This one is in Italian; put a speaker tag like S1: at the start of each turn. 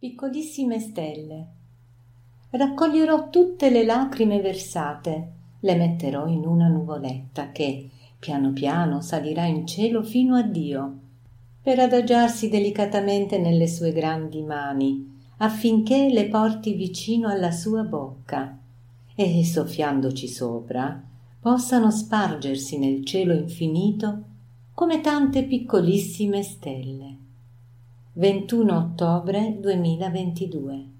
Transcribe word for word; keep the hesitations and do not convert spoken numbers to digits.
S1: Piccolissime stelle. Raccoglierò tutte le lacrime versate, le metterò in una nuvoletta che, piano piano, salirà in cielo fino a Dio, per adagiarsi delicatamente nelle sue grandi mani, affinché le porti vicino alla sua bocca e, soffiandoci sopra, possano spargersi nel cielo infinito come tante piccolissime stelle. ventuno ottobre duemilaventidue.